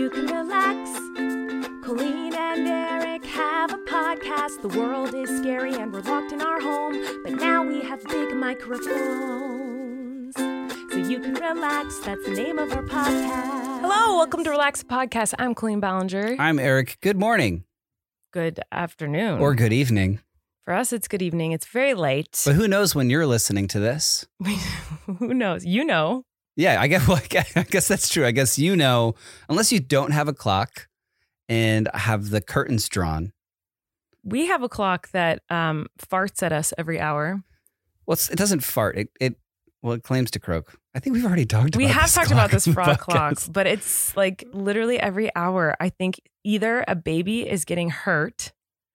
you can relax. Colleen and Eric have a podcast. The world is scary and we're locked in our home, but now we have big microphones, so you can relax. That's the name of our podcast. Hello, welcome to Relax Podcast. I'm Colleen Ballinger. I'm Eric. Good morning. Good afternoon. Or good evening. For us, it's good evening. It's very late. But who knows when you're listening to this? Who knows? You know. Yeah, I guess that's true. I guess you know, unless you don't have a clock and have the curtains drawn. We have a clock that farts at us every hour. Well, it doesn't fart. It claims to croak. I think we've already talked about this. We have talked about this frog podcast. clock, but it's like literally every hour. I think either a baby is getting hurt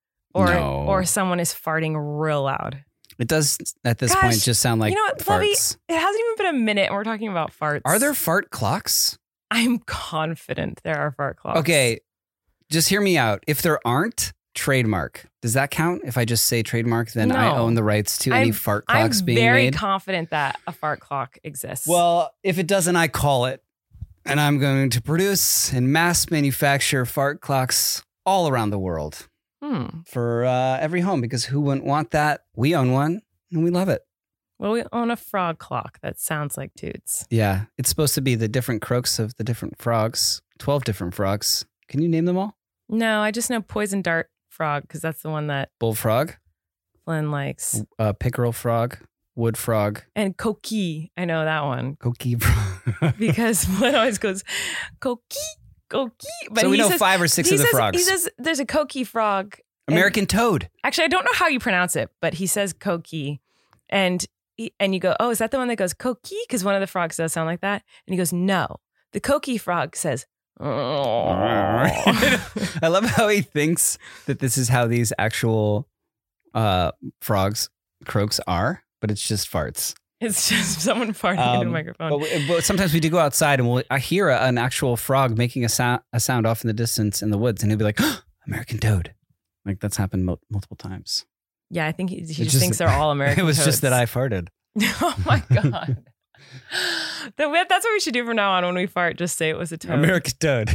or someone is farting real loud. It does at this point just sound like farts. Lovey, it hasn't even been a minute and we're talking about farts. Are there fart clocks? I'm confident there are fart clocks. Okay, just hear me out. If there aren't, trademark. Does that count? If I just say trademark, then No. I own the rights to any fart clocks being made? I'm very confident that a fart clock exists. Well, if it doesn't, I call it. And I'm going to produce and mass manufacture fart clocks all around the world for every home, because who wouldn't want that? We own one and we love it. Well, we own a frog clock that sounds like toots. Yeah, it's supposed to be the different croaks of the different frogs, 12 different frogs. Can you name them all? No, I just know poison dart frog because that's the one that Bullfrog, Flynn likes. pickerel frog, wood frog. And coqui, I know that one. Coqui frog. Because Flynn always goes, coqui, coqui. But So we know says, 5 or 6 of the frogs. He says there's a coqui frog. American toad. Actually, I don't know how you pronounce it, but he says coqui. And you go, oh, is that the one that goes coqui? Because one of the frogs does sound like that. And he goes, no. The coqui frog says, oh. I love how he thinks that this is how these actual croaks are, but it's just farts. It's just someone farting into a microphone. But sometimes we do go outside and I hear an actual frog making a sound off in the distance in the woods, and he'll be like, oh, American toad. Like that's happened multiple times. Yeah, I think he just thinks they're all American It was toads. just that I farted. Oh my God. That's what we should do from now on when we fart. Just say it was a toad. American toad.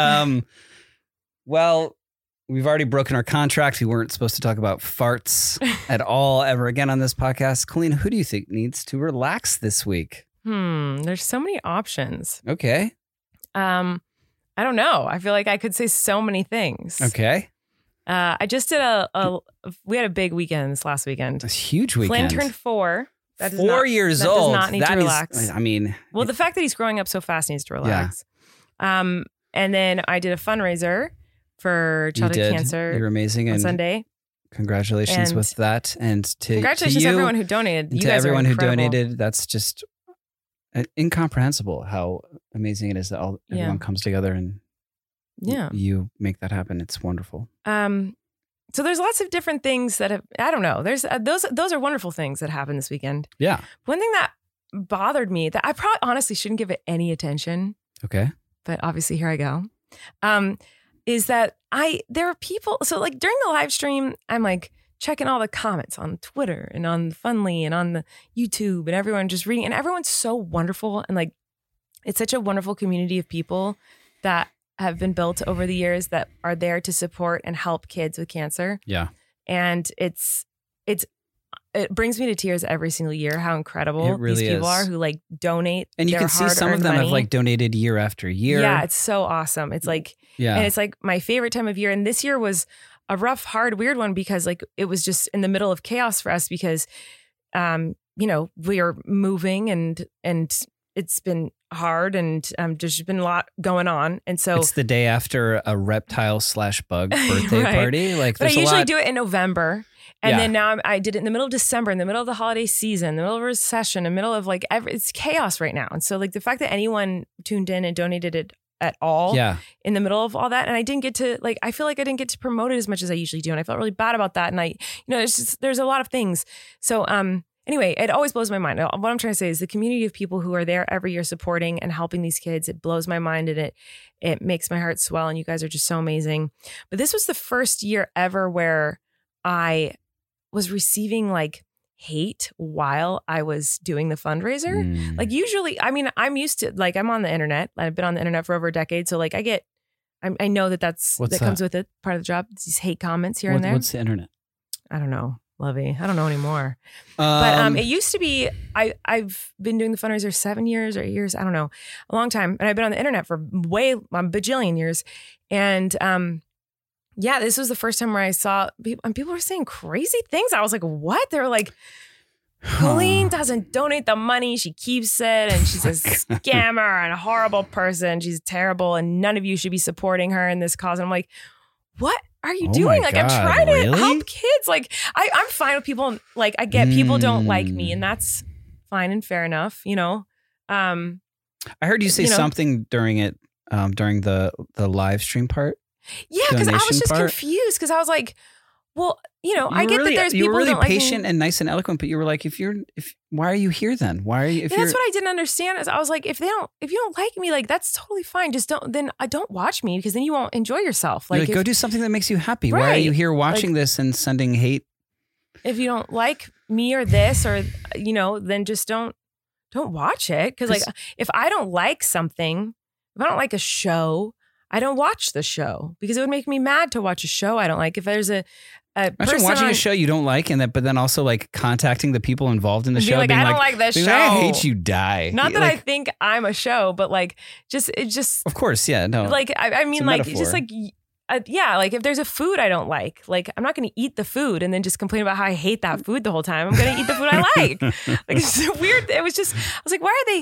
Well, we've already broken our contract. We weren't supposed to talk about farts at all ever again on this podcast. Colleen, who do you think needs to relax this week? There's so many options. Okay. I don't know. I feel like I could say so many things. Okay. I just did we had a big weekend this last weekend. It's a huge weekend. Flynn turned 4. That does 4 years old. Does not need to relax. Well, the fact that he's growing up so fast needs to relax. Yeah. And then I did a fundraiser for childhood cancer. You're amazing. On and Sunday. Congratulations with that. And congratulations to everyone who donated. You to guys everyone are who incredible. donated. That's just incomprehensible how amazing it is that everyone comes together and you make that happen. It's wonderful. So there's lots of different things that have, I don't know. There's those are wonderful things that happened this weekend. Yeah. One thing that bothered me that I probably honestly shouldn't give it any attention. Okay. But obviously here I go. Is that there are people, so like during the live stream, I'm like checking all the comments on Twitter and on Funly and on the YouTube and everyone just reading, and everyone's so wonderful. And like, it's such a wonderful community of people that have been built over the years that are there to support and help kids with cancer. Yeah. And it brings me to tears every single year how incredible these people are who like donate. And you can see some of them have like donated year after year. Yeah, it's so awesome. It's like, and it's like my favorite time of year. And this year was a rough, hard, weird one because like it was just in the middle of chaos for us because, we are moving and it's been hard and there's been a lot going on. And so it's the day after a reptile/bug birthday party. Like, but I usually do it in November. And then now I did it in the middle of December, in the middle of the holiday season, in the middle of a recession, in the middle of like, it's chaos right now. And so like the fact that anyone tuned in and donated it at all in the middle of all that. And I didn't get to like, I feel like I didn't get to promote it as much as I usually do. And I felt really bad about that. And there's a lot of things. So, anyway, it always blows my mind. What I'm trying to say is the community of people who are there every year supporting and helping these kids, it blows my mind and it makes my heart swell. And you guys are just so amazing. But this was the first year ever where I was receiving like hate while I was doing the fundraiser. Like usually, I mean, I'm used to like, I'm on the internet. I've been on the internet for over a decade. So like I get I know that comes with it. Part of the job. These hate comments here and there. What's the internet? I don't know, Lovey. I don't know anymore. But it used to be. I've been doing the fundraiser 7 years or 8 years. I don't know, a long time, and I've been on the internet for a bajillion years. And yeah, this was the first time where I saw people, and people were saying crazy things. I was like, what? They were like, Colleen doesn't donate the money. She keeps it. And she's a scammer and a horrible person. She's terrible. And none of you should be supporting her in this cause. And I'm like, what are you doing? Like, I'm trying to help kids. Like, I'm fine with people. Like, I get people don't like me, and that's fine and fair enough, you know? I heard you say something during it, during the live stream part. Yeah, because I was just confused because I was like, well, you know, I get that there's people who don't like me. You were really patient and nice and eloquent, but you were like, why are you here then? Why are you? That's what I didn't understand. Is I was like, if you don't like me, like that's totally fine. Just don't watch me, because then you won't enjoy yourself. Like, go do something that makes you happy. Right. Why are you here watching this and sending hate? If you don't like me or this, or you know, then just don't watch it. Because like, if I don't like something, if I don't like a show, I don't watch the show, because it would make me mad to watch a show I don't like. If there's a imagine watching a show you don't like, but then also like contacting the people involved in the show, like, I don't like this show. I hate you, die. Not that I think I'm a show, but like just of course, yeah, no. Like I mean, like metaphor. Just like yeah, like if there's a food I don't like I'm not going to eat the food and then just complain about how I hate that food the whole time. I'm going to eat the food I like. Like, it's weird. It was just, I was like, why are they?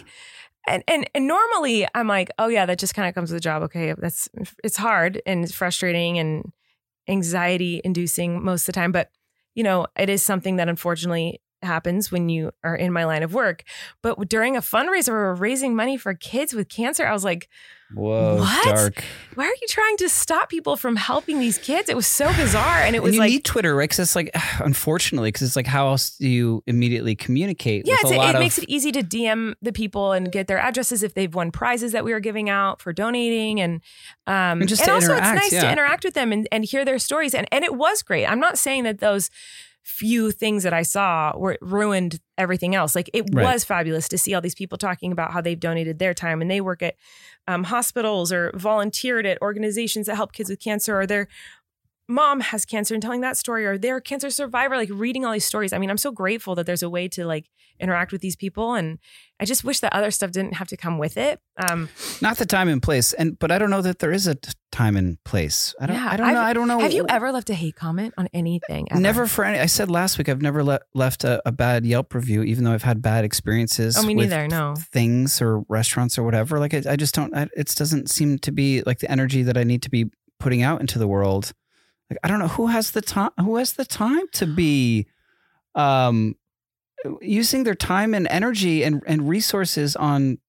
And normally I'm like, oh yeah, that just kind of comes with the job. Okay, it's hard and it's frustrating and anxiety inducing most of the time. But, you know, it is something that unfortunately happens when you are in my line of work. But during a fundraiser where we're raising money for kids with cancer, I was like, whoa, what? Dark. Why are you trying to stop people from helping these kids? It was so bizarre. And it was you need Twitter, right? Because it's like, unfortunately, because it's like, how else do you immediately communicate? Yeah, it makes it easy to DM the people and get their addresses if they've won prizes that we were giving out for donating. And just to also interact, it's nice to interact with them and hear their stories. And it was great. I'm not saying that those few things that I saw ruined everything else. Like, it was fabulous to see all these people talking about how they've donated their time and they work at hospitals or volunteered at organizations that help kids with cancer, or their mom has cancer and telling that story, or they're a cancer survivor, like reading all these stories. I mean, I'm so grateful that there's a way to like interact with these people. And I just wish that other stuff didn't have to come with it. Not the time and place. But I don't know that there is a time and place. I don't know. Have you ever left a hate comment on anything? Ever? Never for any. I said last week, I've never left a bad Yelp review, even though I've had bad experiences me with neither, no. things or restaurants or whatever. Like, I just don't, it doesn't seem to be like the energy that I need to be putting out into the world. Like, I don't know who has the time to be using their time and energy and resources on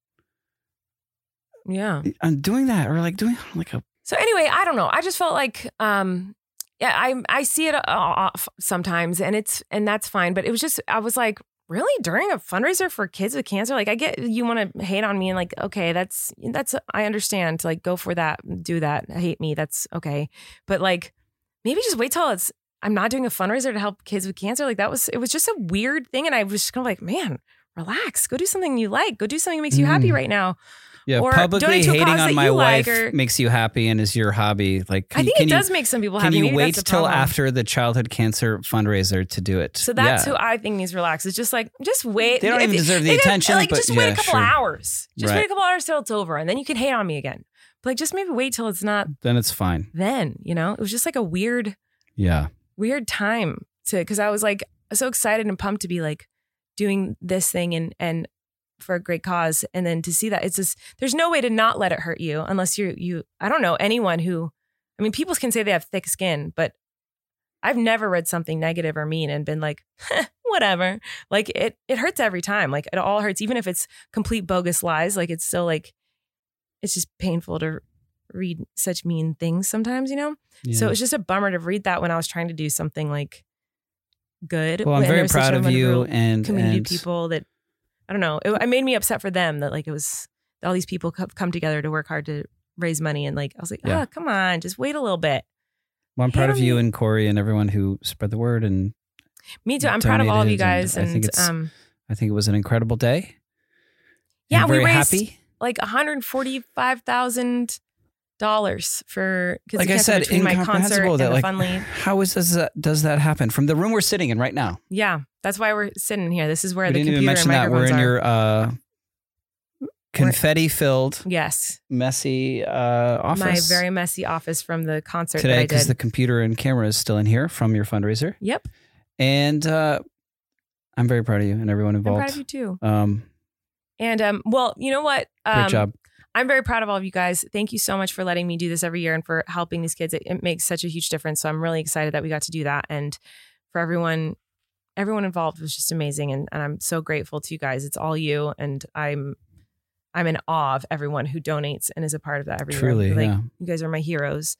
doing that, or like doing like a. So anyway, I don't know. I just felt like I see it sometimes, and that's fine. But it was just, I was like, really, during a fundraiser for kids with cancer? Like, I get you want to hate on me, and like, okay, that's I understand. Like, go for that, do that, hate me, that's okay. But like, maybe just wait till I'm not doing a fundraiser to help kids with cancer. Like, it was just a weird thing. And I was just kind of like, man, relax, go do something you like, go do something that makes you happy right now. Yeah, or publicly hating on my wife makes you happy and is your hobby. Like, I think it does make some people happy. Can you wait till after the childhood cancer fundraiser to do it? So that's who I think needs to relax. It's just like, just wait. They don't even deserve the attention. Like, just wait a couple hours. Just wait a couple hours till it's over, and then you can hate on me again. But like, just maybe wait till it's not. Then it's fine. Then, you know, it was just like a weird time because I was like so excited and pumped to be like doing this thing and for a great cause. And then to see that, it's just, there's no way to not let it hurt you unless you, I don't know anyone who, I mean, people can say they have thick skin, but I've never read something negative or mean and been like, whatever. Like, it hurts every time. Like, it all hurts, even if it's complete bogus lies. Like, it's still like, it's just painful to read such mean things sometimes, you know? Yeah. So it was just a bummer to read that when I was trying to do something like good. Well, I'm very proud of you and community people that, I don't know. It made me upset for them that like it was all these people come together to work hard to raise money. And like, I was like, come on, just wait a little bit. Well, I'm proud of you and Corey and everyone who spread the word. And me too. I'm proud of all of you guys. And I think it was an incredible day. Yeah, we raised happy. Like $145,000 for because like I said, between my concert and that, the like, fun leave. How does that happen from the room we're sitting in right now? Yeah, that's why we're sitting here. This is where We the didn't even computer mention and that we're microphones in your confetti-filled, yes, messy office. my very messy office from the concert today that I did. because the computer and camera is still in here from your fundraiser. Yep, and I'm very proud of you and everyone involved. I'm proud of you too. Well, you know what? Great job. I'm very proud of all of you guys. Thank you so much for letting me do this every year and for helping these kids. It makes such a huge difference. So I'm really excited that we got to do that. And for everyone involved was just amazing. And I'm so grateful to you guys. It's all you. And I'm in awe of everyone who donates and is a part of that every Truly, year. Like, yeah. you guys are my heroes.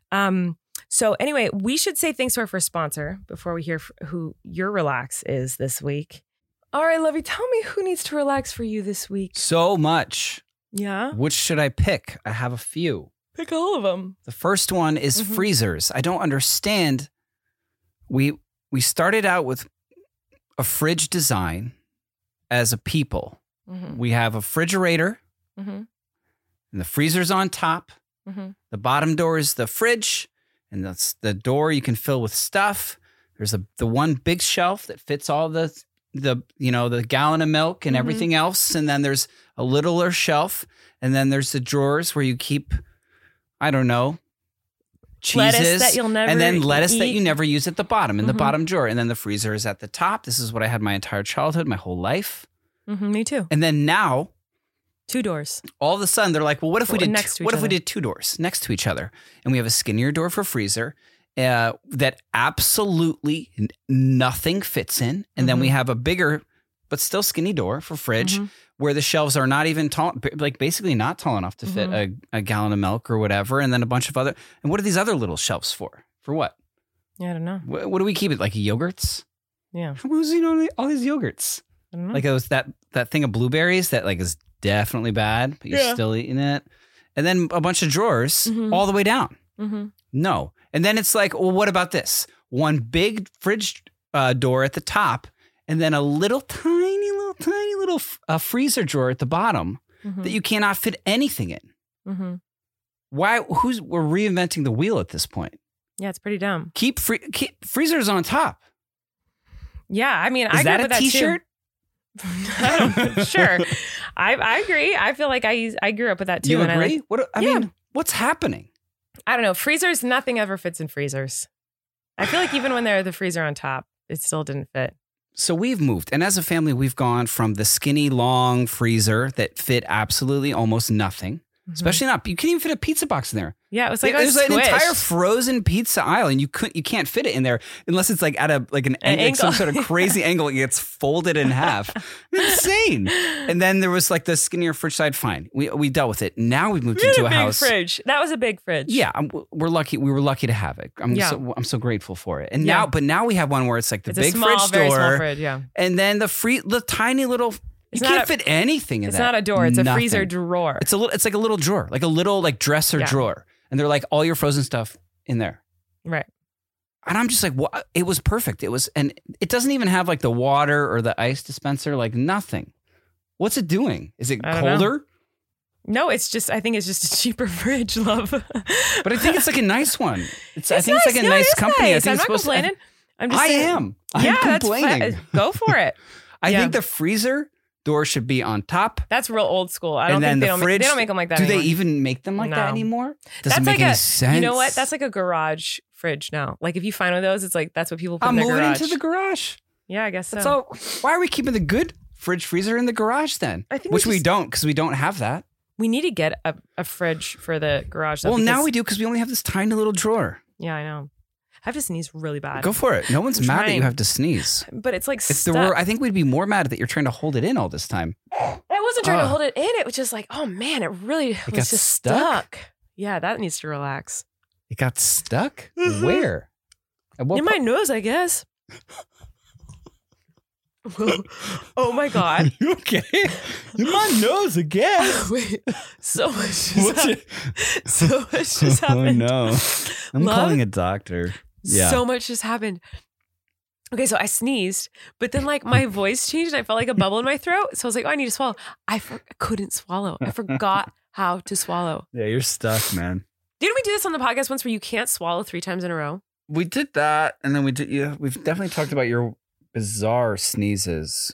So anyway, we should say thanks to our first sponsor before we hear who your relax is this week. All right, Lovey, tell me who needs to relax for you this week. So much. Yeah. Which should I pick? I have a few. Pick all of them. The first one is freezers. I don't understand. We started out with a fridge design as a people. Mm-hmm. We have a refrigerator, and the freezer's on top. Mm-hmm. The bottom door is the fridge, and that's the door you can fill with stuff. There's the one big shelf that fits all the gallon of milk and everything else. And then there's a littler shelf. And then there's the drawers where you keep, I don't know, cheeses. Lettuce that you'll never And then lettuce eat. that you never use at the bottom, in the bottom drawer. And then the freezer is at the top. This is what I had my entire childhood, my whole life. Me too. And then now, 2 doors. all of a sudden they're like, well, what if we did we did 2 doors next to each other? And we have a skinnier door for freezer. That absolutely nothing fits in. And then we have a bigger, but still skinny door for fridge where the shelves are not even tall, like basically not tall enough to fit a gallon of milk or whatever. And then a bunch of other, and what are these other little shelves for? For what? Yeah, I don't know. What do we keep it? Like yogurts? Yeah. Who's all these yogurts? I don't know. Like it was that thing of blueberries that like is definitely bad, but you're still eating it. And then a bunch of drawers all the way down. No. And then it's like, well, what about this? One big fridge door at the top, and then a little tiny little freezer drawer at the bottom that you cannot fit anything in. Why? We're reinventing the wheel at this point. Yeah, it's pretty dumb. Keep freezers on top. Yeah, I mean, Is I that agree a with t-shirt? That too. Sure. I agree. I feel like I grew up with that too. You and agree? I mean, what's happening? I don't know. Freezers, nothing ever fits in freezers. I feel like even when they're the freezer on top, it still didn't fit. So we've moved. And as a family, we've gone from the skinny, long freezer that fit absolutely almost nothing. Especially not, you can't even fit a pizza box in there. Yeah, it was like there's an entire frozen pizza aisle, and you can't fit it in there unless it's like at an angle, some sort of crazy angle. It gets folded in half. Insane. And then there was like the skinnier fridge side. Fine, we dealt with it. Now we've moved into a house. Fridge. That was a big fridge. Yeah, we're lucky. We were lucky to have it. I'm so grateful for it. And now we have one where it's like the big small, fridge very door, small fridge, yeah. And then the tiny little. You can't fit anything in that. It's not a door. It's a freezer drawer. It's like a little drawer, like a little like dresser drawer. And they're like all your frozen stuff in there. Right. And I'm just like, what? It was perfect. And it doesn't even have like the water or the ice dispenser, like nothing. What's it doing? Is it colder? No, I think it's just a cheaper fridge, love. But I think it's like a nice one. I think it's like a nice company. Nice. I'm not complaining. I'm just saying. I'm complaining. Go for it. I think the freezer door should be on top. That's real old school. I don't think they don't make them like that anymore. Do they even make them like that anymore? Doesn't make any sense. You know what? That's like a garage fridge now. Like if you find one of those, it's like that's what people put in their garage. I'm moving into the garage. Yeah, I guess so. So why are we keeping the good fridge freezer in the garage then? Which we don't, because we don't have that. We need to get a fridge for the garage. Well, now we do, because we only have this tiny little drawer. Yeah, I know. I have to sneeze really bad. Go for it. No one's mad that you have to sneeze. But it's like stuck. I think we'd be more mad that you're trying to hold it in all this time. I wasn't trying to hold it in. It was just like, oh man, it really was just stuck. Yeah, that needs to relax. It got stuck? Where? In my nose, I guess. Oh my God. You okay? In my nose, I guess. Wait, so much just happened. Oh no. I'm calling a doctor. Yeah. So much just happened. Okay, so I sneezed, but then like my voice changed. I felt like a bubble in my throat. So I was like, oh, I need to swallow. I couldn't swallow. I forgot how to swallow. Yeah, you're stuck, man. Didn't we do this on the podcast once where you can't swallow 3 times in a row? We did that, and then we did. Yeah, we've definitely talked about your bizarre sneezes.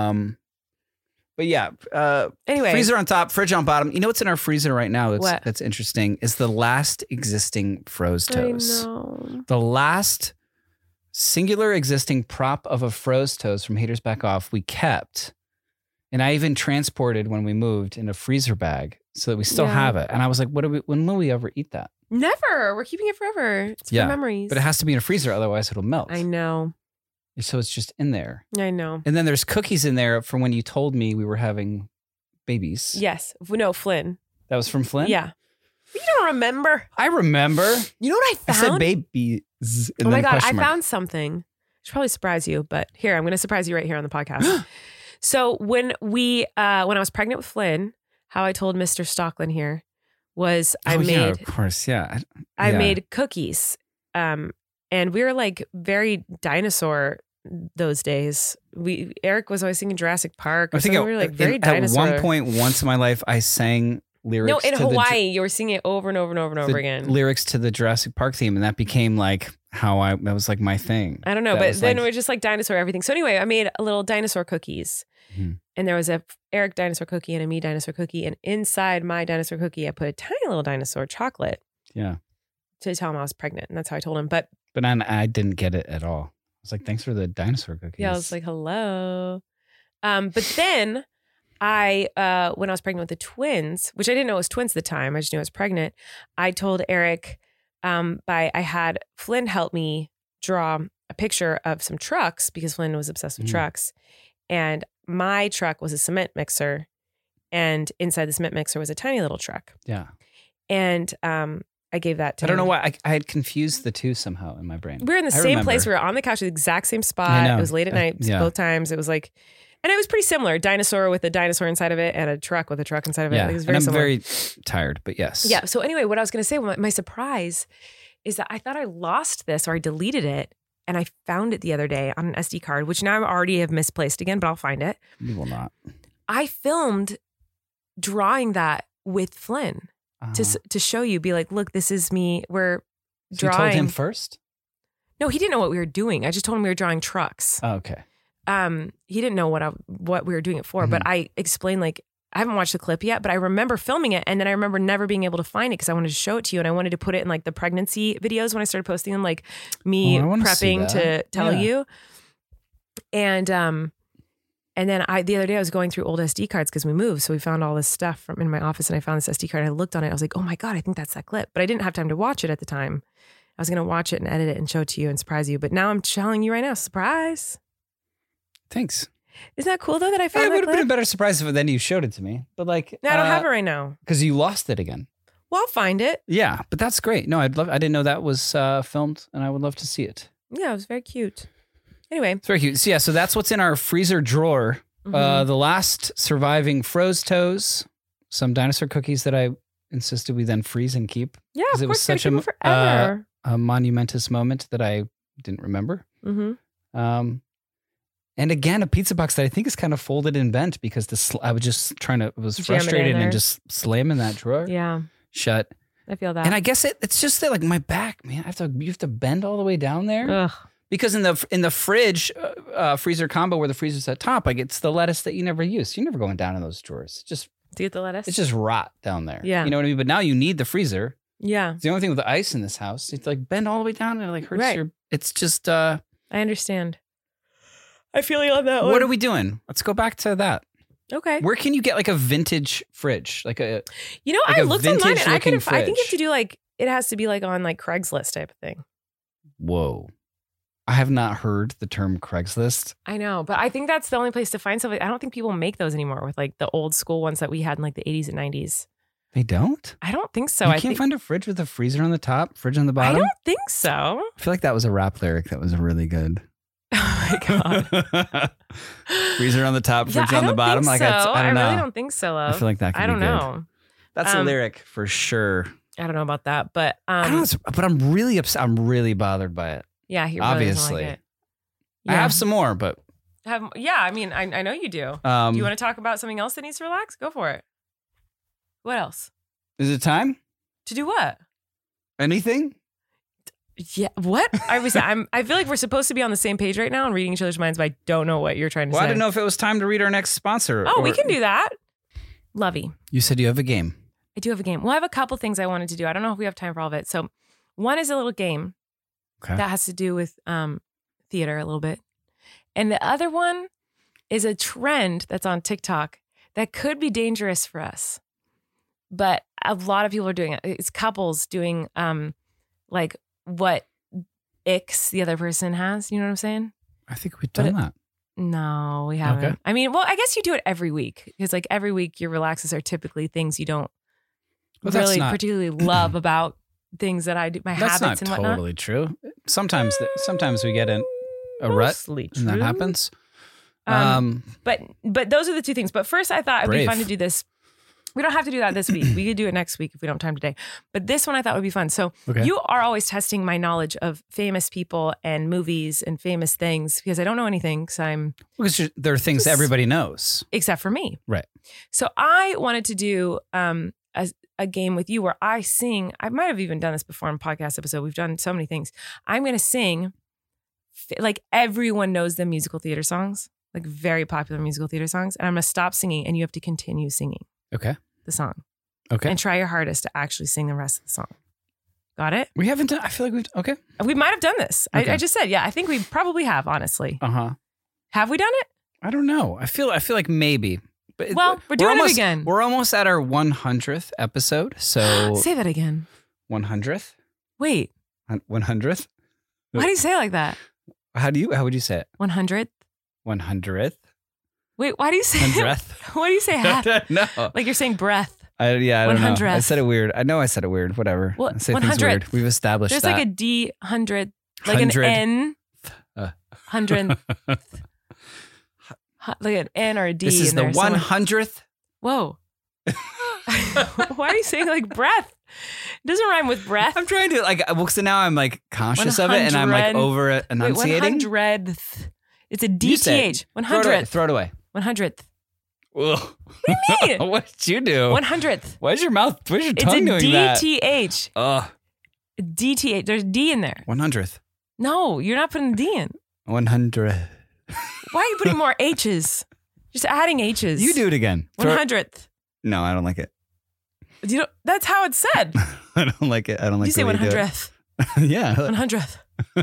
But yeah. Anyway, freezer on top, fridge on bottom. You know what's in our freezer right now? That's interesting. Is the last existing Froze Toast. I know. The last singular existing prop of a Froze Toast from Haters Back Off we kept, and I even transported when we moved in a freezer bag so that we still have it. And I was like, when will we ever eat that? Never. We're keeping it forever. It's for memories. But it has to be in a freezer, otherwise it'll melt. I know. So it's just in there. I know. And then there's cookies in there from when you told me we were having babies. Yes. No, Flynn. That was from Flynn? Yeah. You don't remember. I remember. You know what I found? I said babies. Oh my God. I found something. I should probably surprise you, but here, I'm going to surprise you right here on the podcast. So when I was pregnant with Flynn, how I told Mr. Stockland here was I made cookies. And we were like very dinosaur those days. Eric was always singing Jurassic Park. I think we were like very dinosaur. At one point, once in my life, I sang lyrics. No, in Hawaii, you were singing it over and over and over and over again. Lyrics to the Jurassic Park theme, and that became like that was like my thing. I don't know, but then we're just like dinosaur everything. So anyway, I made a little dinosaur cookies, and there was a Eric dinosaur cookie and a me dinosaur cookie, and inside my dinosaur cookie, I put a tiny little dinosaur chocolate. Yeah. To tell him I was pregnant, and that's how I told him. But I didn't get it at all. I was like, thanks for the dinosaur cookies. Yeah, I was like, hello. But then when I was pregnant with the twins, which I didn't know it was twins at the time, I just knew I was pregnant. I told Eric, I had Flynn help me draw a picture of some trucks because Flynn was obsessed with trucks. And my truck was a cement mixer. And inside the cement mixer was a tiny little truck. Yeah. And I gave that to him. I don't know why. I had confused the two somehow in my brain. We were in the same place. We were on the couch at the exact same spot. It was late at night both times. It was like, and it was pretty similar. Dinosaur with a dinosaur inside of it and a truck with a truck inside of it. Yeah. It was very similar. very tired, but yes. Yeah. So anyway, what I was going to say, my surprise is that I thought I lost this or I deleted it. And I found it the other day on an SD card, which now I already have misplaced again, but I'll find it. You will not. I filmed drawing that with Flynn. To show you, be like, look, this is me. We're drawing. You told him first? No, he didn't know what we were doing. I just told him we were drawing trucks. Oh, okay. He didn't know what we were doing it for, but I explained I haven't watched the clip yet, but I remember filming it, and then I remember never being able to find it because I wanted to show it to you, and I wanted to put it in like the pregnancy videos when I started posting them, like me prepping to tell you, And then the other day I was going through old SD cards because we moved. So we found all this stuff from in my office and I found this SD card. I looked on it. I was like, oh my God, I think that's that clip. But I didn't have time to watch it at the time. I was going to watch it and edit it and show it to you and surprise you. But now I'm telling you right now, surprise. Thanks. Isn't that cool though that I found that It would have clip? been a better surprise if then you showed it to me. But like, no, I don't have it right now. Because you lost it again. Well, I'll find it. Yeah, but that's great. No, I didn't know that was filmed and I would love to see it. Yeah, it was very cute. Anyway. It's very cute. So that's what's in our freezer drawer. The last surviving Froze Toes, some dinosaur cookies that I insisted we then freeze and keep. Yeah, of it was such a monumentous moment that I didn't remember. And again, a pizza box that I think is kind of folded and bent because I was just was frustrated and just slamming that drawer. Yeah, shut. I feel that, and I guess it's just that like my back, man. You have to bend all the way down there. Ugh. Because in the fridge, freezer combo where the freezer's at top, like it's the lettuce that you never use. You're never going down in those drawers. Just to get the lettuce. It's just rot down there. Yeah. You know what I mean? But now you need the freezer. Yeah. It's the only thing with the ice in this house. It's like bend all the way down and it like hurts your. It's just. I understand. I feel you on that one. What are we doing? Let's go back to that. Okay. Where can you get like a vintage fridge? Like a. I looked online and I think you have to do like it has to be like on like Craigslist type of thing. Whoa. I have not heard the term Craigslist. I know, but I think that's the only place to find stuff. I don't think people make those anymore with like the old school ones that we had in like the 80s and 90s. They don't? I don't think so. You can't find a fridge with a freezer on the top, fridge on the bottom? I don't think so. I feel like that was a rap lyric that was really good. Oh my God. Freezer on the top, fridge on the bottom. Like I don't know. I really don't think so, love. I feel like that could be good. I don't know. That's a lyric for sure. I don't know about that, but I don't know, but I'm really upset. I'm really bothered by it. Yeah, he really obviously. Like it. Yeah. I have some more, but I mean, I know you do. Do you want to talk about something else that needs to relax? Go for it. What else? Is it time? To do what? Anything? Yeah. What? I feel like we're supposed to be on the same page right now and reading each other's minds, but I don't know what you're trying to say. I didn't know if it was time to read our next sponsor. Oh, we can do that. Lovey. You said you have a game. I do have a game. Well, I have a couple things I wanted to do. I don't know if we have time for all of it. So one is a little game that has to do with theater a little bit. And the other one is a trend that's on TikTok that could be dangerous for us. But a lot of people are doing it. It's couples doing like what icks the other person has. You know what I'm saying? I think we've done that. No, we haven't. Okay. I mean, well, I guess you do it every week because like every week your relaxes are typically things you don't really particularly love about things that I do, my habits and whatnot. That's not totally true. Sometimes we get in a rut and that happens. But those are the two things. But first I thought it'd be fun to do this. We don't have to do that this week. We could do it next week if we don't have time today. But this one I thought would be fun. So you are always testing my knowledge of famous people and movies and famous things because I don't know anything because there are things everybody knows. Except for me. Right. So I wanted to do a game with you where I sing. I might have even done this before in a podcast episode. We've done so many things. I'm going to sing like everyone knows the musical theater songs, like very popular musical theater songs. And I'm going to stop singing and you have to continue singing. Okay. The song. Okay. And try your hardest to actually sing the rest of the song. Got it? We haven't done, I feel like okay. We might have done this. Okay. I just said, yeah, I think we probably have, honestly. Have we done it? I don't know. I feel like maybe. But we're doing it again. We're almost at our 100th episode. So say that again. 100th? Wait. 100th? Why do you say it like that? How would you say it? 100th? 100th? Wait, why do you say 100th? Why do you say half? No. Like you're saying breath. I don't know. I said it weird. I know I said it weird. Whatever. Well, I say things weird. We've established There's that. There's like a D 100, like an N. 100th. Like an N or a D. This is the 100th. Whoa. Why are you saying like breath? It doesn't rhyme with breath. I'm trying to so now I'm like conscious of it and I'm like over enunciating. 100th. It's a DTH. 100th. Throw it away. 100th. Ugh. What do you mean? What did you do? 100th. Why's your tongue doing that? It's a DTH. DTH. There's D in there. 100th. No, you're not putting the D in. 100th. Why are you putting more H's? Just adding H's. You do it again. 100th. No, I don't like it. That's how it's said. I don't like it. I don't like it. You say 100th. Yeah. 100th.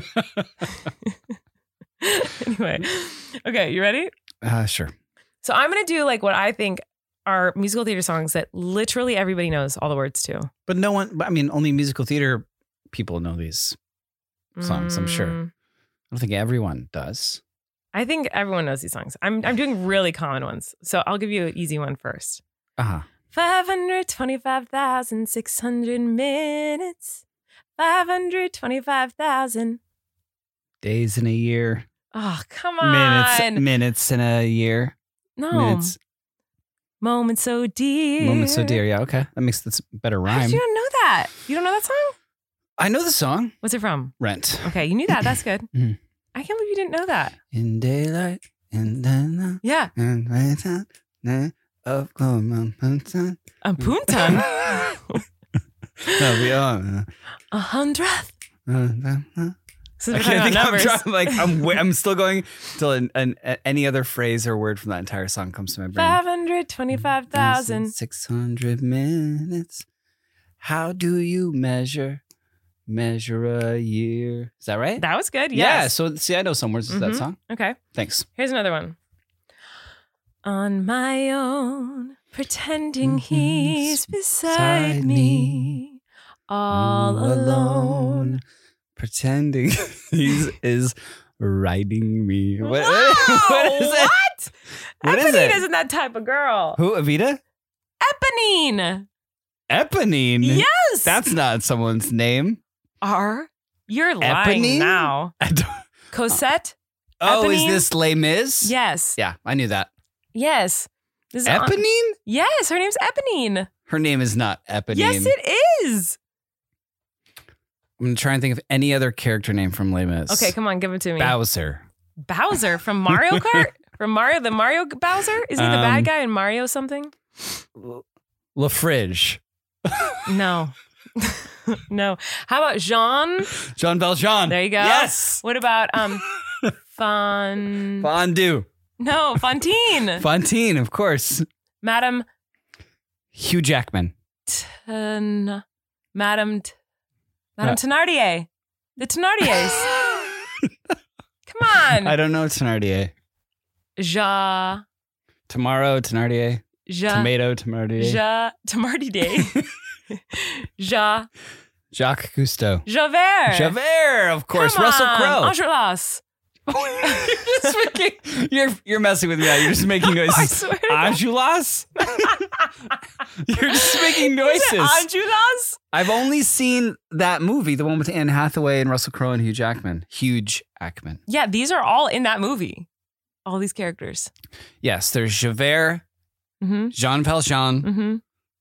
Anyway. Okay, you ready? Sure. So I'm going to do like what I think are musical theater songs that literally everybody knows all the words to. But only musical theater people know these songs, I'm sure. I don't think everyone does. I think everyone knows these songs. I'm doing really common ones. So I'll give you an easy one first. 525,600 minutes. 525,000 days in a year. Oh, come on. Minutes in a year. No. Minutes. Moments so dear. Moments so dear. Yeah, okay. That makes this better rhyme. How did you don't know that? You don't know that song? I know the song. What's it from? Rent. Okay, you knew that. That's good. I can't believe you didn't know that. In daylight, in the night. Yeah. In night of Puntan. Puntan? No, we are. 100th. I can't think. I'm still going till any other phrase or word from that entire song comes to my brain. 525,600 minutes. How do you measure a year? Is that right? That was good. Yes. Yeah. So see, I know some words of that song. Okay. Thanks. Here's another one. On my own, pretending he's beside me, all alone. Pretending he is riding me. What is it? What? Eponine isn't that type of girl. Who? Evita? Eponine. Eponine? Yes. That's not someone's name. You're lying Eponine? now. Cosette? Oh, Eponine? Is this Les Mis? Yes. Yeah, I knew that. Yes. This Eponine? Yes, her name's Eponine. Her name is not Eponine. Yes, it is. I'm going to try and think of any other character name from Les Mis. Okay, come on, give it to me. Bowser. Bowser from Mario Kart? From Mario Bowser? Isn't he the bad guy in Mario something? LaFridge. No. No. How about Jean? Jean Valjean. There you go. Yes. What about Fondue. No, Fontaine. Fontaine, of course. Madame Hugh Jackman. Madame Thenardier. The Thenardiers. Come on. I don't know Thenardier. Tomorrow, Thenardier. Tomato, Thenardier. Thenardier. Jacques Cousteau. Javert, of course. Come Russell on. Crowe. Enjolras. You're messing with me now. You're just making noises. I swear to God. Enjolras? You're just making noises. Enjolras? I've only seen that movie, the one with Anne Hathaway and Russell Crowe and Hugh Jackman. Yeah, these are all in that movie. All these characters. Yes, there's Javert, Mm-hmm. Jean Valjean, Mm-hmm.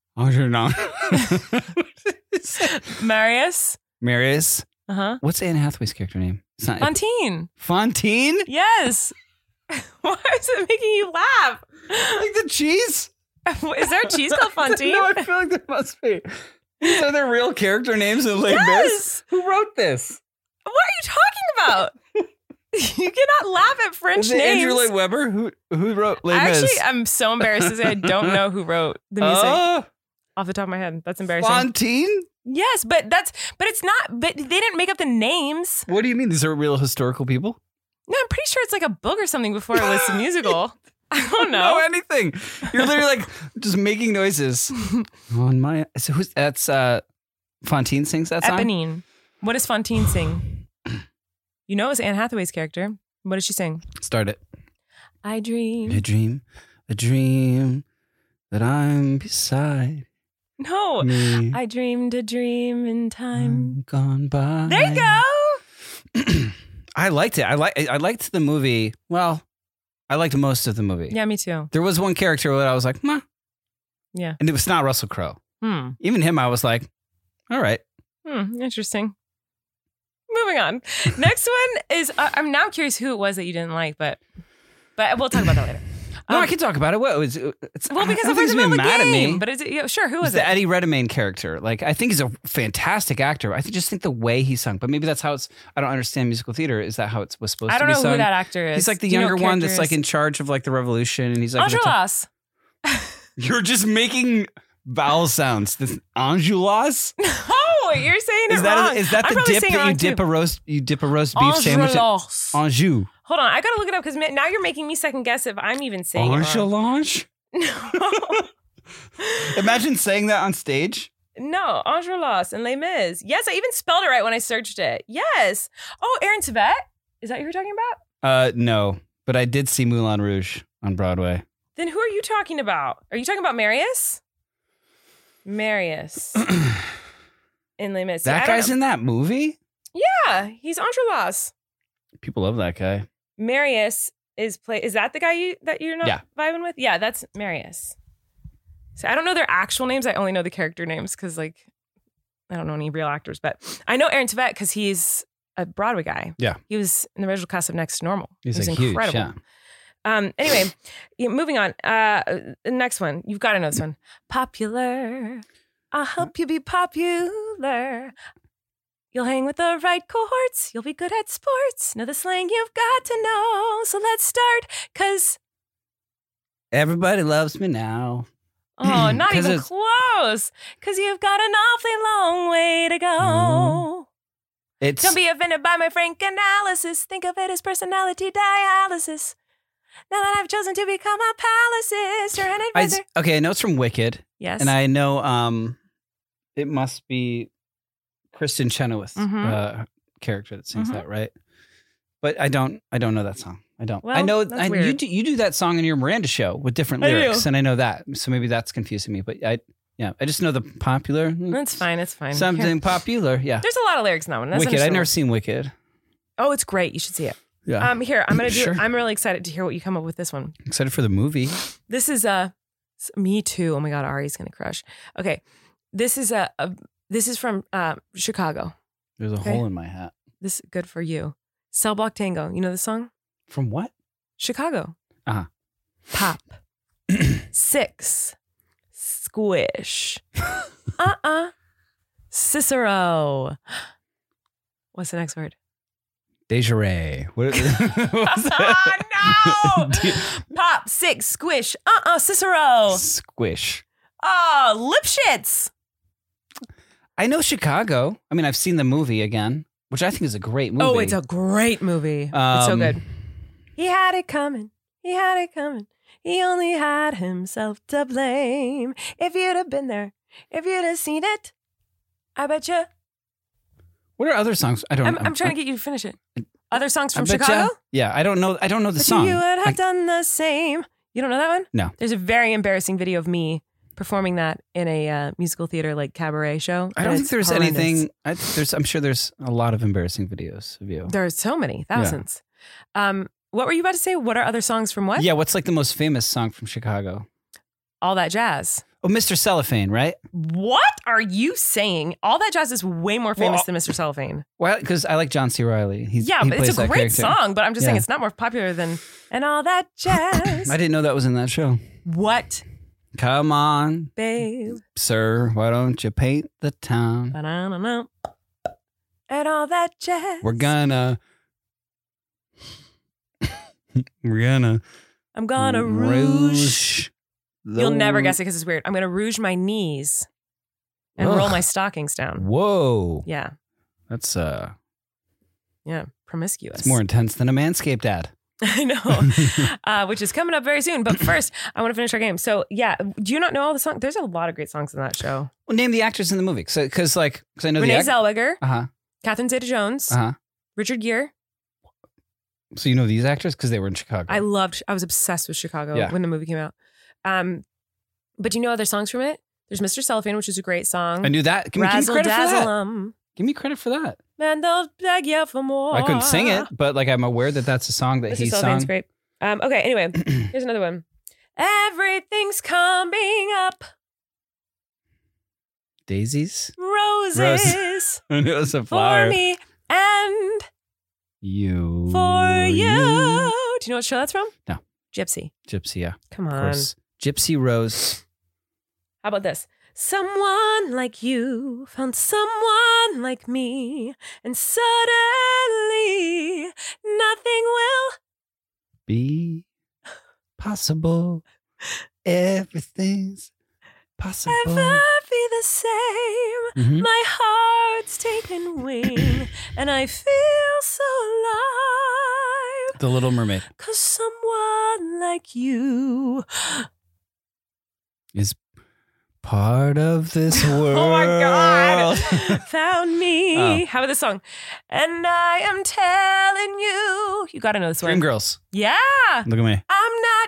Marius. Uh-huh. What's Anne Hathaway's character name? It's not Fontaine. Fontaine? Yes. Why is it making you laugh? Like the cheese? Is there a cheese called Fontaine? No, I feel like there must be. These are the real character names in Les Mis? Yes. Who wrote this? What are you talking about? You cannot laugh at French Is it names. Andrew Lloyd Webber? Who wrote Les Mis? Actually, I'm so embarrassed to say I don't know who wrote the music off the top of my head. That's embarrassing. Fontaine? Yes, but it's not. But they didn't make up the names. What do you mean? These are real historical people? No, I'm pretty sure it's like a book or something before it was a musical. I don't know know. anything. You're literally like just making noises. On my so that's Fontaine sings that song? Eponine. What does Fontaine sing? You know it was Anne Hathaway's character. What did she sing? Start it. I dream. A dream that I'm beside No. me. I dreamed a dream in time. Gone by. There you go. I liked it. I liked the movie. Well, I liked most of the movie. Yeah, me too. There was one character that I was like, "Meh." Yeah. And it was not Russell Crowe. Even him, I was like, all right. Interesting. Moving on. Next one is, I'm now curious who it was that you didn't like, but we'll talk about that later. No, I can talk about it. What was well, because I'm he's being mad at me. But is it, sure, who was It's it? the Eddie Redmayne character. Like, I think he's a fantastic actor. I just think the way he sung, but maybe that's how it's. I don't understand musical theater. Is that how it was supposed to be sung? I don't know who that actor is. He's like the Do you know younger what one that's character like in charge of like the revolution, and he's like Enjolras. You're just making vowel sounds. Anjoulas? No, you're saying it wrong. Is that I'm the probably dip saying it that wrong, you dip a roast beef sandwich in? Enjolras. Anjou. Hold on, I gotta look it up because now you're making me second guess if I'm even saying it wrong. Angelange? No. Imagine saying that on stage. No, Enjolras and Les Mis. Yes, I even spelled it right when I searched it. Yes. Oh, Aaron Tveit? Is that who you're talking about? No, but I did see Moulin Rouge on Broadway. Then who are you talking about? Are you talking about Marius? Marius. In Les Mis. That guy's in that movie? Yeah, he's Enjolras. People love that guy. Marius is that the guy that you're not vibing with? Yeah, that's Marius. So I don't know their actual names. I only know the character names because I don't know any real actors. But I know Aaron Tveit because he's a Broadway guy. Yeah. He was in the original cast of Next to Normal. He's like incredible. Huge, yeah. Anyway, moving on. Next one. You've got to know this one. Popular. I'll help you be popular. You'll hang with the right cohorts. You'll be good at sports. Know the slang you've got to know. So let's start, because... Everybody loves me now. Oh, not even close. Because you've got an awfully long way to go. Don't be offended by my frank analysis. Think of it as personality dialysis. Now that I've chosen to become a palimpsest or an advisor. I know it's from Wicked. Yes. And I know it must be Kristen Chenoweth character that sings that, right? But I don't know that song. I don't. Well, I know you do that song in your Miranda show with different lyrics, and I know that. So maybe that's confusing me. But I just know the popular. That's fine. It's fine. Something popular. Yeah. There's a lot of lyrics in that one. That's Wicked. I've never seen Wicked. Oh, it's great. You should see it. Yeah. Here, I'm gonna do. Sure. I'm really excited to hear what you come up with this one. Excited for the movie. This is me too. Oh my God, Ari's gonna crush. Okay, this is this is from Chicago. There's a hole in my hat. This is good for you. Cell Block Tango. You know the song? From what? Chicago. Pop. 6. Squish. Cicero. What's the next word? Desiree. What was Oh, no. Pop, six, squish. Cicero. Squish. Oh, Lipschitz. I know Chicago. I mean, I've seen the movie again, which I think is a great movie. Oh, it's a great movie. It's so good. He had it coming. He had it coming. He only had himself to blame. If you'd have been there, if you'd have seen it, I bet you. What are other songs? I'm trying to get you to finish it. Other songs from I betcha. Chicago? Yeah, I don't know the but song. You would have done the same. You don't know that one? No. There's a very embarrassing video of me performing that in a musical theater like cabaret show. I don't think there's anything. I'm sure there's a lot of embarrassing videos of you. There's so many, thousands. Yeah. What were you about to say? What are other songs from what? Yeah, what's like the most famous song from Chicago? All That Jazz. Oh, Mr. Cellophane, right? What are you saying? All That Jazz is way more famous than Mr. Cellophane. Well, because I like John C. Reilly. But it's a great song, but I'm just saying it's not more popular than And All That Jazz. I didn't know that was in that show. What? Come on, babe. Sir, why don't you paint the town? Ba-da-da-da. And All That Jazz. We're gonna I'm gonna rouge. You'll never guess it because it's weird. I'm gonna rouge my knees and roll my stockings down. Whoa. Yeah. That's promiscuous. It's more intense than a Manscaped ad. I know, which is coming up very soon. But first, I want to finish our game. So, yeah, do you not know all the songs? There's a lot of great songs in that show. Well, name the actors in the movie, because I know Renee Zellweger, Catherine Zeta-Jones, Richard Gere. So you know these actors because they were in Chicago. I was obsessed with Chicago when the movie came out. But do you know other songs from it? There's Mr. Cellophane, which is a great song. I knew that. Give me credit for that. Give me credit for that. And they'll beg you for more. I couldn't sing it, but I'm aware that that's a song that he sung. Mr. Cellophane's great. Okay, anyway, here's another one. Everything's coming up. Daisies? Roses. And it was a flower. For me and you. For you. Do you know what show that's from? No. Gypsy, yeah. Come on. Of course. Gypsy Rose. How about this? Someone like you found someone like me, and suddenly nothing will be possible. Everything's possible. Ever be the same. Mm-hmm. My heart's taken wing, and I feel so alive. The Little Mermaid. 'Cause someone like you is part of this world. Oh my God. Found me. Oh. How about this song? And I am telling you. You got to know this one. Dreamgirls. Yeah. Look at me. I'm not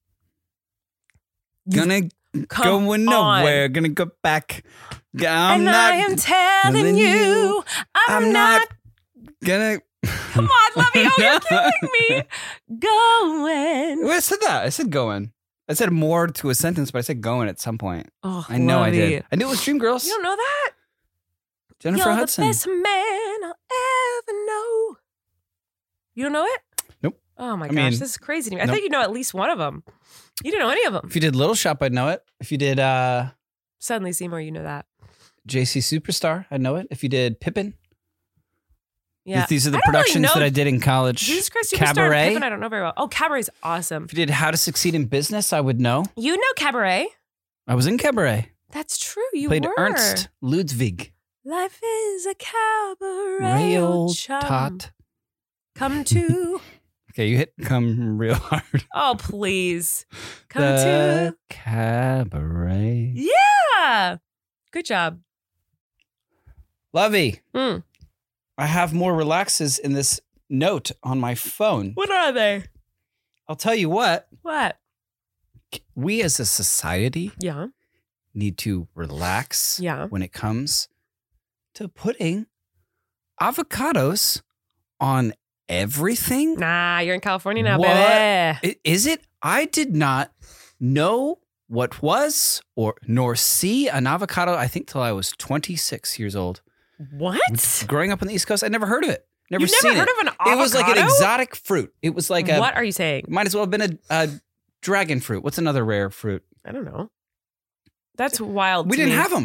gonna go nowhere. Gonna go back. I am telling you. I'm not gonna. Come on, Lovey. Oh, you're killing me. Going. Well, I said that. I said going. I said more to a sentence, but I said going at some point. Oh, I know Lovey. I did. I knew it was Dreamgirls. You don't know that? Jennifer You're Hudson. The best man I'll ever know. You don't know it? Nope. Oh my gosh, this is crazy to me. I thought you'd know at least one of them. You didn't know any of them. If you did Little Shop, I'd know it. If you did Suddenly Seymour, you know that. JC Superstar, I'd know it. If you did Pippin. Yeah. These are the productions that I did in college. Jesus Christ, Superstar Cabaret. Pippin, I don't know very well. Oh, Cabaret's awesome. If you did How to Succeed in Business, I would know. You know Cabaret. I was in Cabaret. That's true. You played were. Ernst Ludwig. Life is a cabaret. Real tot. Come to. Okay, you hit come real hard. Oh, please. Come to cabaret. Yeah. Good job. Lovey. I have more relaxes in this note on my phone. What are they? I'll tell you what. What? We as a society need to relax when it comes to putting avocados on everything. Nah, you're in California now, baby. Is it? I did not know what was nor see an avocado, I think, till I was 26 years old. What? Growing up on the East Coast, I'd never heard of it. You've never heard of an avocado? It was like an exotic fruit. It was like What are you saying? Might as well have been a dragon fruit. What's another rare fruit? I don't know. That's wild. We didn't have them.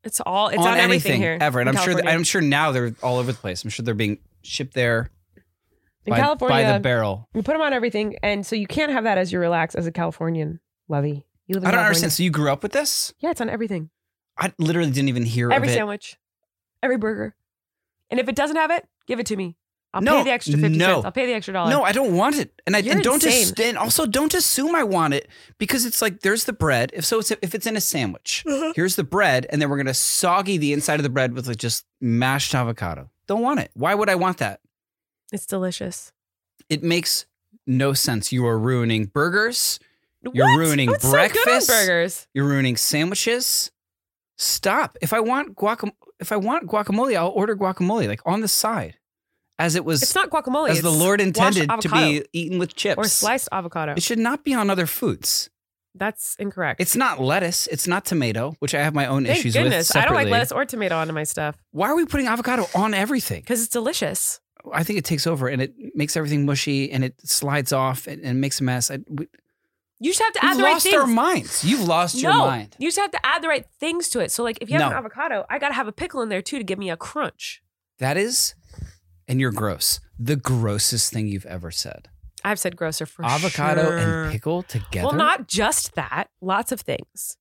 It's on everything here ever. And in I'm sure now they're all over the place. I'm sure they're being shipped there in California by the barrel. You put them on everything, and so you can't have that as your relax as a Californian, Lovey. You live in I don't California. understand. So you grew up with this? Yeah, it's on everything. I literally didn't even hear of it. Every sandwich, every burger, and if it doesn't have it, give it to me. I'll No, pay the extra 50 no. cents. I'll pay the extra $1. No, I don't want it. And don't insane. and also don't assume I want it, because it's like there's the bread. If it's in a sandwich, here's the bread, and then we're gonna soggy the inside of the bread with like just mashed avocado. Don't want it. Why would I want that? It's delicious. It makes no sense. You are ruining burgers. You're What? ruining What's breakfast. So good on burgers? You're ruining sandwiches. Stop. If I want guacamole, I'll order guacamole like on the side. As it was, It's not guacamole. as it's the Lord intended washed to avocado be eaten with chips. or sliced avocado. It should not be on other foods. That's incorrect. It's not lettuce. It's not tomato, which I have my own Thank issues goodness. with separately. I don't like lettuce or tomato onto my stuff Why are we putting avocado on everything? because it's delicious. I think it takes over and it makes everything mushy and it slides off and makes a mess. You just have to We've add the right lost things. our minds. You've lost your mind. You just have to add the right things to it. So, like, if you have No. an avocado, I got to have a pickle in there too to give me a crunch. That is, and you're gross. The grossest thing you've ever said. I've said grosser for Avocado sure. and pickle together? Well, not just that. Lots of things.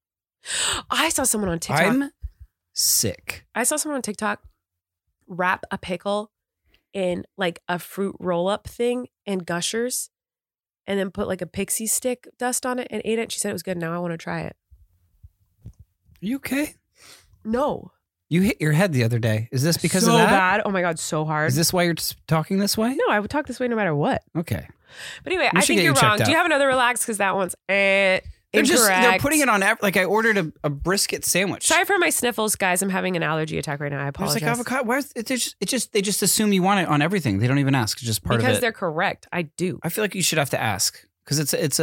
I saw someone on TikTok. I'm sick. I saw someone on TikTok wrap a pickle in like a fruit roll-up thing and Gushers, and then put like a pixie stick dust on it and ate it. She said it was good. Now I want to try it. Are you okay? No. You hit your head the other day. Is this because so of that? bad. Oh my God, so hard. Is this why you're talking this way? No, I would talk this way no matter what. Okay. But anyway, We I should think get you're you wrong. checked Do you out. have another relax? Because that one's incorrect. They're putting it on, like I ordered a brisket sandwich. Sorry for my sniffles, guys. I'm having an allergy attack right now. I apologize. There's like avocado. Why is they just assume you want it on everything. They don't even ask. It's just part of it. Because they're correct. I do. I feel like you should have to ask because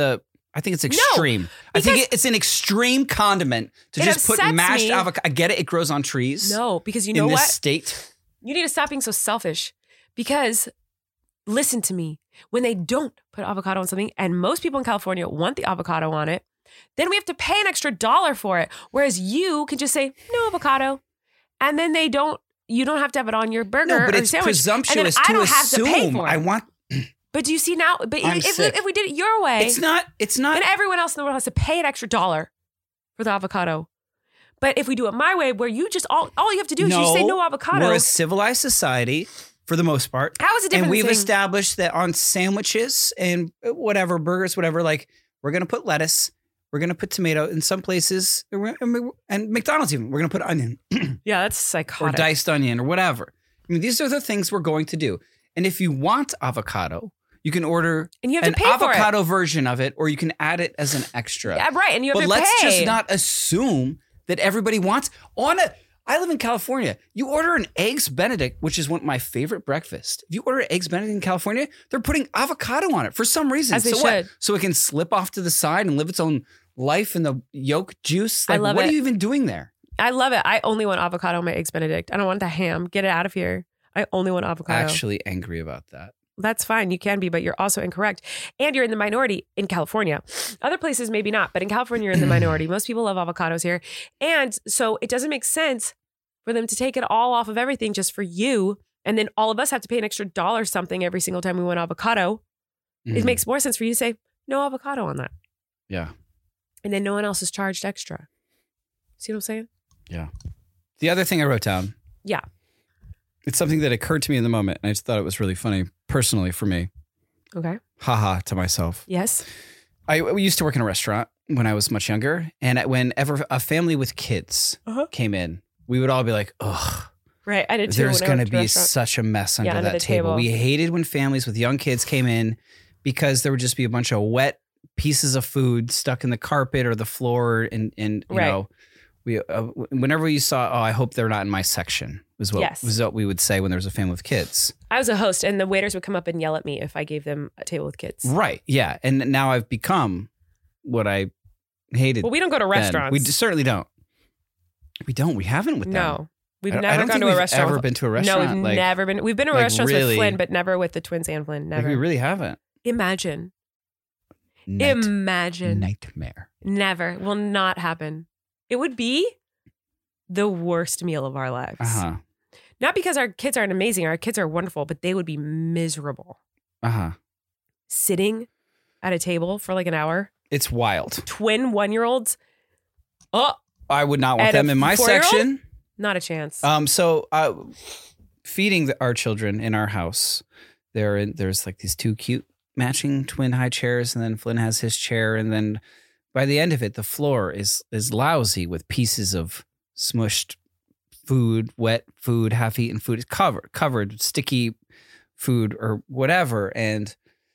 I think it's extreme. I think it's an extreme condiment to It just put upsets mashed me. avocado. I get it. It grows on trees. No, because you know in this what? state. You need to stop being so selfish. Because listen to me. When they don't put avocado on something, and most people in California want the avocado on it, then we have to pay an extra $1 for it. Whereas you can just say no avocado, and then you don't have to have it on your burger No, but or it's sandwich. presumptuous and then I to don't have to pay assume. for it. I want. But do you see now? But I'm sick. if we did it your way, It's not. then everyone else in the world has to pay an extra $1 for the avocado. But if we do it my way, where you just all you have to do is you just say no avocado. We're a civilized society for the most part. How is it different? And we've than saying, established that on sandwiches and whatever, burgers, whatever, like we're going to put lettuce, we're going to put tomato in some places, and McDonald's even, we're going to put onion yeah, that's or psychotic. diced onion or whatever. I mean, these are the things we're going to do. And if you want avocado, you can order And you have an to pay for it. avocado version of it, or you can add it as an extra. Yeah, right. And you have But to let's pay. just not assume that everybody wants I live in California. You order an Eggs Benedict, which is one of my favorite breakfast. If you order Eggs Benedict in California, they're putting avocado on it for some reason. As they so what? should. So it can slip off to the side and live its own life in the yolk juice. I Like, love what it. are you even doing there? I love it. I only want avocado on my Eggs Benedict. I don't want the ham. Get it out of here. I only want avocado. Actually angry about that. That's fine. You can be, but you're also incorrect. And you're in the minority in California. Other places, maybe not, but in California, you're in the minority. Most people love avocados here. And so it doesn't make sense for them to take it all off of everything just for you. And then all of us have to pay an extra $1 something every single time we want avocado. It Mhm. makes more sense for you to say no avocado on that. Yeah. And then no one else is charged extra. See what I'm saying? Yeah. The other thing I wrote down. Yeah. It's something that occurred to me in the moment. And I just thought it was really funny personally for me. Okay. Haha to myself. Yes. We used to work in a restaurant when I was much younger. And whenever a family with kids came in, we would all be like, ugh. Right. I did too. There's when I going to worked at a be restaurant. such a mess under under that the table. We hated when families with young kids came in because there would just be a bunch of wet pieces of food stuck in the carpet or the floor. And you Right. know, we whenever you saw, oh, I hope they're not in my section was what we would say when there was a family with kids. I was a host, and the waiters would come up and yell at me if I gave them a table with kids. Right. Yeah. And now I've become what I hated. Well, we don't go to then. restaurants. We certainly don't. We don't. We haven't with them. No. We've I never don't gone think to a we've restaurant. ever been to a restaurant. No, we've like, never been. We've been to like restaurants really- with Flynn, but never with the twins and Flynn. Like Never. we really haven't. Imagine. Imagine. Nightmare. Never. Will not happen. It would be the worst meal of our lives. Uh-huh. Not because our kids aren't amazing. Our kids are wonderful, but they would be miserable. Uh-huh. Sitting at a table for like an hour. It's wild. Twin 1-year-olds. Oh, I would not want them in my section. Not a chance. So feeding our children in our house, there's like these 2 cute matching twin high chairs, and then Flynn has his chair, and then by the end of it, the floor is lousy with pieces of smushed food, wet food, half-eaten food. It's covered, sticky food or whatever. And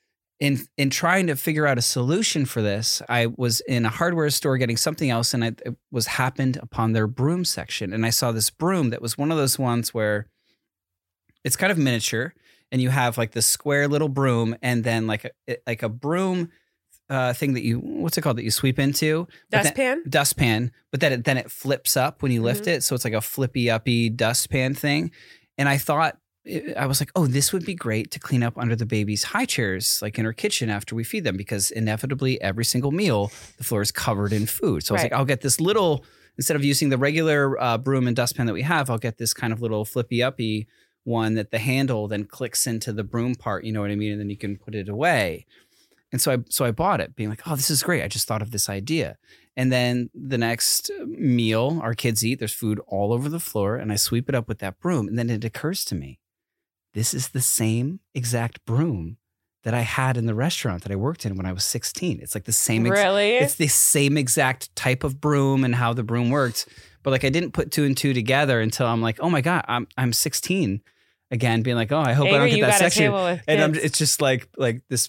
in trying to figure out a solution for this, I was in a hardware store getting something else, and it was happened upon their broom section. And I saw this broom that was one of those ones where it's kind of miniature, and you have like this square little broom, and then like a broom thing that what's it called, that you sweep into? Dustpan. But then it flips up when you lift it. So it's like a flippy uppy dustpan thing. And I was like, oh, this would be great to clean up under the baby's high chairs, like in her kitchen after we feed them, because inevitably every single meal, the floor is covered in food. So I was like, I'll get this little, instead of using the regular broom and dustpan that we have, I'll get this kind of little flippy uppy one that the handle then clicks into the broom part, you know what I mean? And then you can put it away. And so I bought it, being like, oh, this is great. I just thought of this idea. And then the next meal our kids eat, there's food all over the floor, and I sweep it up with that broom. And then it occurs to me, this is the same exact broom that I had in the restaurant that I worked in when I was 16. It's like the same. Really? It's the same exact type of broom and how the broom worked. But like I didn't put 2 and 2 together until I'm like, oh my God, I'm 16 again, being like, oh, I hope I don't get that section. And it's just like this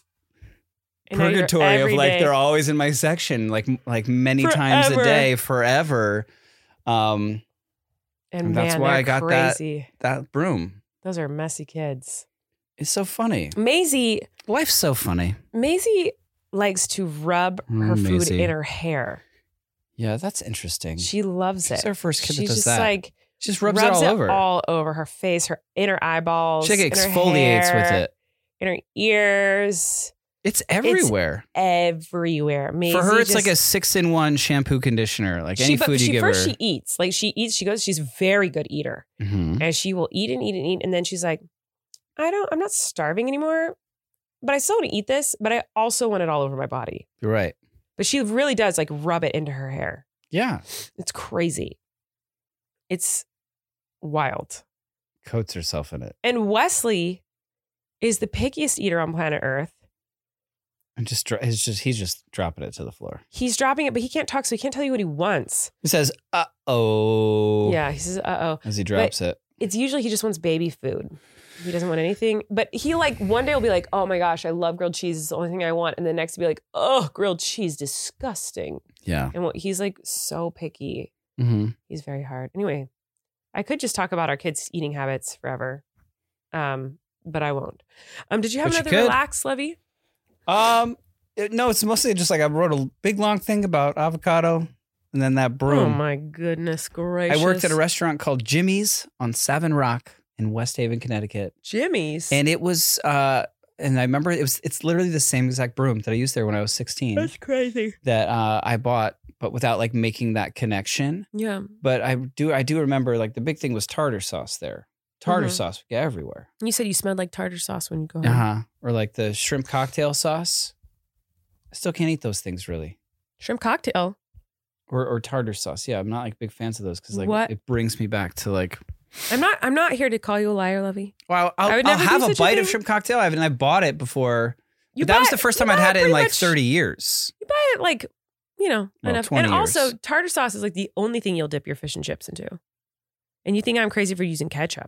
purgatory of like, they're always in my section, like many times a day, forever. And that's why I got that broom. Those are messy kids. It's so funny. Maisie. Life's so funny. Maisie likes to rub her food in her hair. Yeah, that's interesting. She loves it. She's our first kid that does just that. Like, she just rubs it all over her face, her inner eyeballs. She exfoliates with it. In her ears. It's everywhere. It's everywhere. Maisie, for her, it's like a 6-in-1 shampoo conditioner. Like any food you give her. First she eats. Like she's a very good eater. Mm-hmm. And she will eat and eat and eat. And then she's like, I'm not starving anymore, but I still want to eat this, but I also want it all over my body. You're right. But she really does like rub it into her hair. Yeah. It's crazy. It's wild. Coats herself in it. And Wesley is the pickiest eater on planet Earth. And he's just dropping it to the floor. He's dropping it, but he can't talk, so he can't tell you what he wants. He says, uh-oh. Yeah, he says, uh-oh. As he drops it. It's usually he just wants baby food. He doesn't want anything. But he like one day will be like, oh my gosh, I love grilled cheese. It's the only thing I want. And the next will be like, oh, grilled cheese, disgusting. Yeah. And he's like so picky. Mm-hmm. He's very hard. Anyway, I could just talk about our kids' eating habits forever. But I won't. Did you have another relax, Levy? No, it's mostly just like I wrote a big long thing about avocado and then that broom. Oh my goodness gracious. I worked at a restaurant called Jimmy's on Savin Rock in West Haven, Connecticut. Jimmy's? And it was, and I remember it's literally the same exact broom that I used there when I was 16. That's crazy. That I bought, but without like making that connection. Yeah. But I do remember like the big thing was tartar sauce there. Tartar sauce would get everywhere. You said you smelled like tartar sauce when you go home. Uh-huh. Or like the shrimp cocktail sauce. I still can't eat those things really. Shrimp cocktail? Or tartar sauce. Yeah, I'm not like big fans of those because like it brings me back to like. I'm not here to call you a liar, Levy. Well, I'll have a bite of shrimp cocktail. I bought it before. That was the first time I'd had it in like 30 years. You buy it like, enough. 20 and years. Also, tartar sauce is like the only thing you'll dip your fish and chips into. And you think I'm crazy for using ketchup.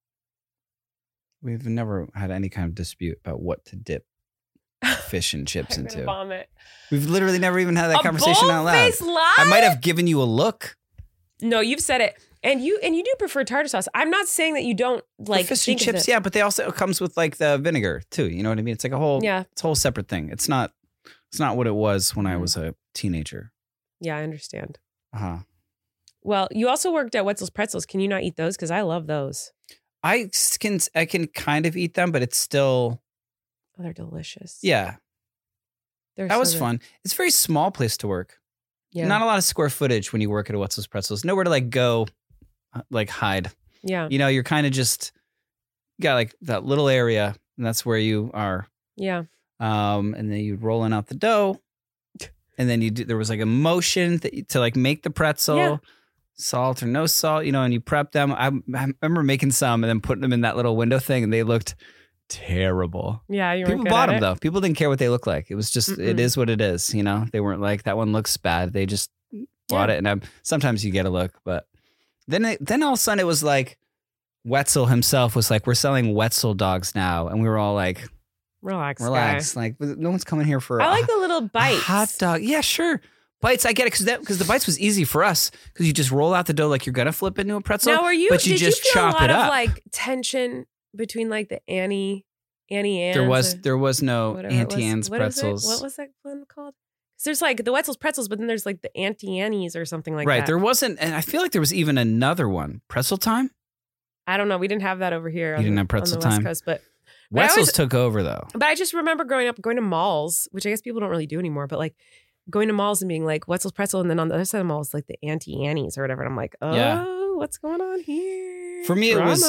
We've never had any kind of dispute about what to dip fish and chips into. Vomit. We've literally never even had that conversation out loud. Lie? I might have given you a look. No, you've said it. And you do prefer tartar sauce. I'm not saying that you don't like fish and chips, yeah, but they also comes with like the vinegar too. You know what I mean? It's like it's a whole separate thing. It's not what it was when I was a teenager. Yeah, I understand. Uh-huh. Well, you also worked at Wetzel's Pretzels. Can you not eat those? Because I love those. I can kind of eat them, but it's still. Oh, they're delicious. Yeah. That was fun. It's a very small place to work. Yeah. Not a lot of square footage when you work at a Wetzel's Pretzels. Nowhere to like go like hide. Yeah. You know, you're kind of just got like that little area, and that's where you are. Yeah. And then you'd rolling out the dough, and then there was like a motion to like make the pretzel, salt or no salt, you know, and you prep them. I remember making some and then putting them in that little window thing, and they looked terrible. Yeah, people bought them though. People didn't care what they looked like. It was just it is what it is. You know, they weren't like that one looks bad. They just bought it, and sometimes you get a look, but then all of a sudden it was like Wetzel himself was like, we're selling Wetzel dogs now, and we were all like, relax. Guy. Like no one's coming here for. I like the little bites. Hot dog, yeah, sure. Bites, I get it because the bites was easy for us because you just roll out the dough like you're gonna flip into a pretzel. Now, but you just chop it up. Did you feel a lot of like tension between like the Annie Ann's? There was no Auntie Anne's pretzels. What was that one called? Because there's like the Wetzel's pretzels, but then there's like the Auntie Annie's or something like that. Right, there wasn't, and I feel like there was even another one. Pretzel Time? I don't know. We didn't have that over here. You didn't have Pretzel on the Time? West Coast, but Wetzel's took over though. But I just remember growing up, going to malls, which I guess people don't really do anymore, but like going to malls and being like Wetzel's pretzel, and then on the other side of the malls, like the Auntie Annie's or whatever. And I'm like, what's going on here? For me, it was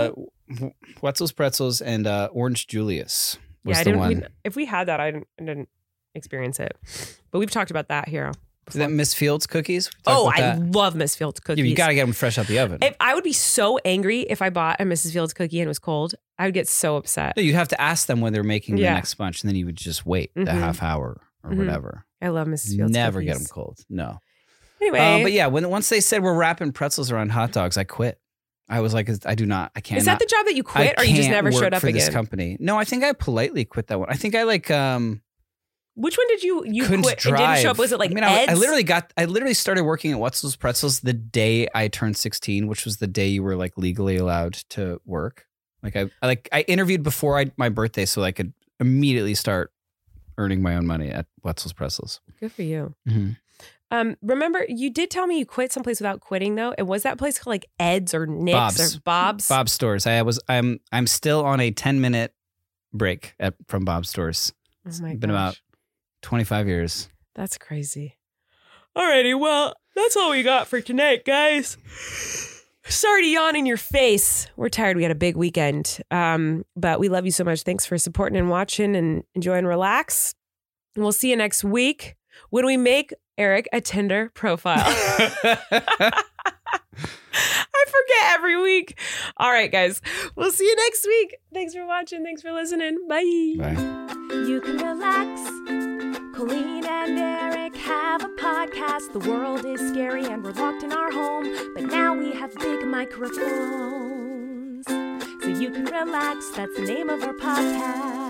Wetzel's pretzels and Orange Julius was the one. If we had that, I didn't experience it. But we've talked about that here. Is that Miss Fields cookies? I love Miss Fields cookies. Yeah, you got to get them fresh out the oven. I would be so angry if I bought a Mrs. Fields cookie and it was cold. I would get so upset. No, you'd have to ask them when they're making the next bunch, and then you would just wait the half hour or whatever. I love Mrs. Fields Never cookies. Get them cold. No. Anyway. But yeah, once they said we're wrapping pretzels around hot dogs, I quit. I was like, I can't. Is that the job that you quit, or you just never showed up for again? This company. No, I think I politely quit that one. I think I like. Which one did you quit drive. and didn't show up? Was it like Ed's? I literally started working at Wetzel's Pretzels the day I turned 16, which was the day you were like legally allowed to work. Like I interviewed before my birthday so I could immediately start earning my own money at Wetzel's Pretzels. Good for you. Mm-hmm. Remember, you did tell me you quit someplace without quitting though. And was that place called like Ed's or Nick's or Bob's? Bob's Stores. I'm still on a 10-minute break from Bob's Stores. Oh my gosh. Been about 25 years. That's crazy. Alrighty, well, that's all we got for tonight, guys. Sorry to yawn in your face. We're tired. We had a big weekend. But we love you so much. Thanks for supporting and watching and enjoy and relax. And we'll see you next week when we make Eric a Tinder profile. I forget every week. All right, guys. We'll see you next week. Thanks for watching. Thanks for listening. Bye. Bye. You can relax. Colleen and Eric have a podcast. The world is scary and we're locked in our home. But now we have big microphones. So you can relax. That's the name of our podcast.